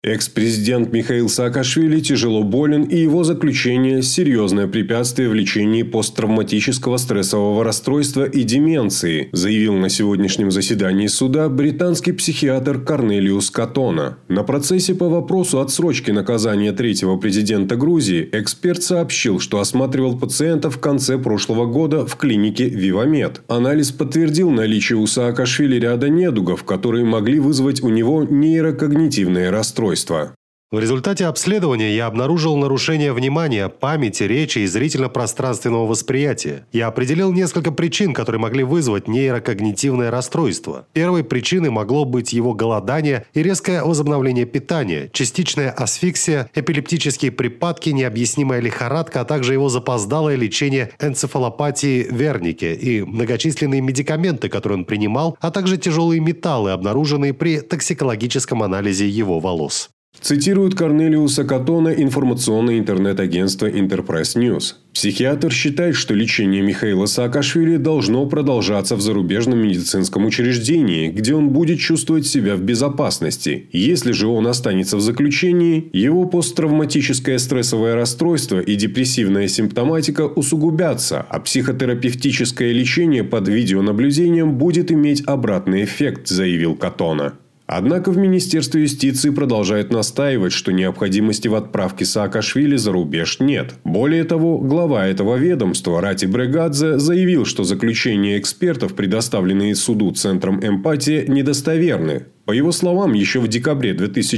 Экс-президент Михаил Саакашвили тяжело болен, и его заключение – серьезное препятствие в лечении посттравматического стрессового расстройства и деменции, заявил на сегодняшнем заседании суда британский психиатр Корнелиус Катона. На процессе по вопросу отсрочки наказания третьего президента Грузии эксперт сообщил, что осматривал пациента в конце прошлого года в клинике «Вивамед». Анализ подтвердил наличие у Саакашвили ряда недугов, которые могли вызвать у него нейрокогнитивные расстройства. В результате обследования я обнаружил нарушение внимания, памяти, речи и зрительно-пространственного восприятия. Я определил несколько причин, которые могли вызвать нейрокогнитивное расстройство. Первой причиной могло быть его голодание и резкое возобновление питания, частичная асфиксия, эпилептические припадки, необъяснимая лихорадка, а также его запоздалое лечение энцефалопатии Вернике и многочисленные медикаменты, которые он принимал, а также тяжелые металлы, обнаруженные при токсикологическом анализе его волос. Цитирует Корнелиуса Катона информационное интернет-агентство Интерпресс Ньюс. Психиатр считает, что лечение Михаила Саакашвили должно продолжаться в зарубежном медицинском учреждении, где он будет чувствовать себя в безопасности. Если же он останется в заключении, его посттравматическое стрессовое расстройство и депрессивная симптоматика усугубятся, а психотерапевтическое лечение под видеонаблюдением будет иметь обратный эффект, заявил Катона. Однако в Министерстве юстиции продолжают настаивать, что необходимости в отправке Саакашвили за рубеж нет. Более того, глава этого ведомства Рати Брегадзе заявил, что заключения экспертов, предоставленные суду Центром «Эмпатия», недостоверны. По его словам, еще в декабре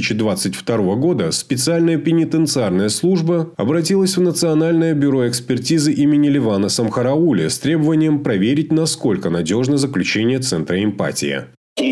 2022 года специальная пенитенциарная служба обратилась в Национальное бюро экспертизы имени Левана Самхараули с требованием проверить, насколько надежно заключение Центра «Эмпатия».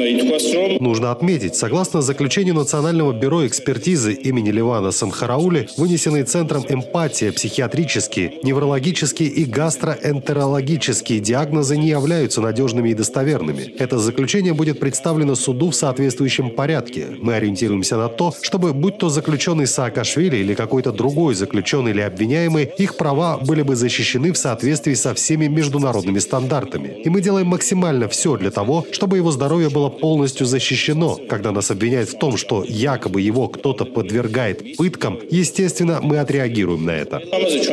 Нужно отметить, согласно заключению Национального бюро экспертизы имени Левана Самхараули, вынесенные Центром «Эмпатия» психиатрические, неврологические и гастроэнтерологические диагнозы не являются надежными и достоверными. Это заключение будет представлено суду в соответствующем порядке. Мы ориентируемся на то, чтобы, будь то заключенный Саакашвили или какой-то другой заключенный или обвиняемый, их права были бы защищены в соответствии со всеми международными стандартами. И мы делаем максимально все для того, чтобы его здоровье было полностью защищено. Когда нас обвиняют в том, что якобы его кто-то подвергает пыткам, естественно, мы отреагируем на это.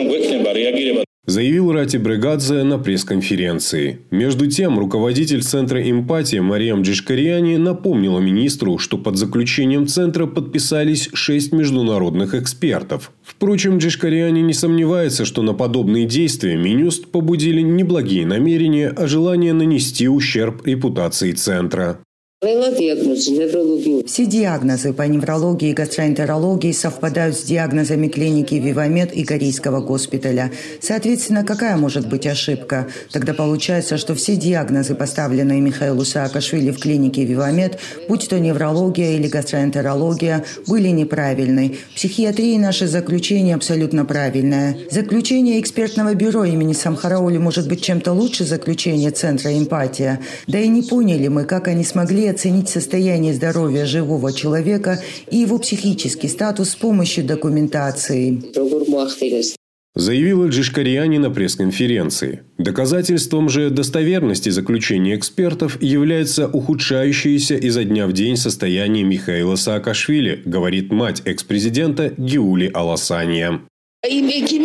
Заявил Рати Брегадзе на пресс-конференции. Между тем, руководитель Центра «Эмпатия» Мариам Джишкариани напомнила министру, что под заключением Центра подписались 6 международных экспертов. Впрочем, Джишкариани не сомневается, что на подобные действия Минюст побудили не благие намерения, а желание нанести ущерб репутации Центра. Все диагнозы по неврологии и гастроэнтерологии совпадают с диагнозами клиники «Вивамед» и Корейского госпиталя. Соответственно, какая может быть ошибка? Тогда получается, что все диагнозы, поставленные Михаилу Саакашвили в клинике «Вивамед», будь то неврология или гастроэнтерология, были неправильны. В психиатрии наше заключение абсолютно правильное. Заключение экспертного бюро имени Самхараули может быть чем-то лучше заключения Центра «Эмпатия». Да и не поняли мы, как они смогли оценить состояние здоровья живого человека и его психический статус с помощью документации. Заявила Джишкариани на пресс-конференции. Доказательством же достоверности заключения экспертов является ухудшающееся изо дня в день состояние Михаила Саакашвили, говорит мать экс-президента Гиули Аласания. Я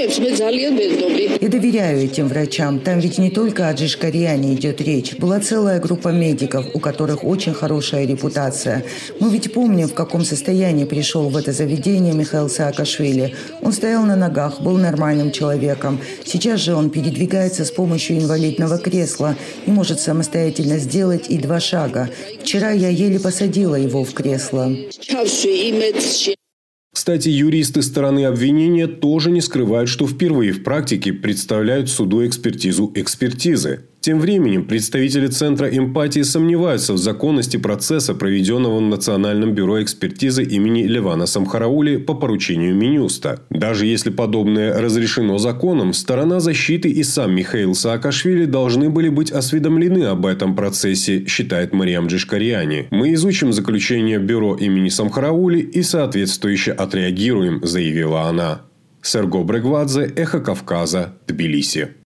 доверяю этим врачам. Там ведь не только о Джишкариани идет речь. Была целая группа медиков, у которых очень хорошая репутация. Мы ведь помним, в каком состоянии пришел в это заведение Михаил Саакашвили. Он стоял на ногах, был нормальным человеком. Сейчас же он передвигается с помощью инвалидного кресла и может самостоятельно сделать и 2 шага. Вчера я еле посадила его в кресло. Кстати, юристы стороны обвинения тоже не скрывают, что впервые в практике представляют суду экспертизу экспертизы. Тем временем представители Центра «Эмпатии» сомневаются в законности процесса, проведенного в Национальном бюро экспертизы имени Левана Самхараули по поручению Минюста. Даже если подобное разрешено законом, сторона защиты и сам Михаил Саакашвили должны были быть осведомлены об этом процессе, считает Мариам Джишкариани. Мы изучим заключение бюро имени Самхараули и соответствующе отреагируем, заявила она. Серго Брегвадзе, Эхо Кавказа, Тбилиси.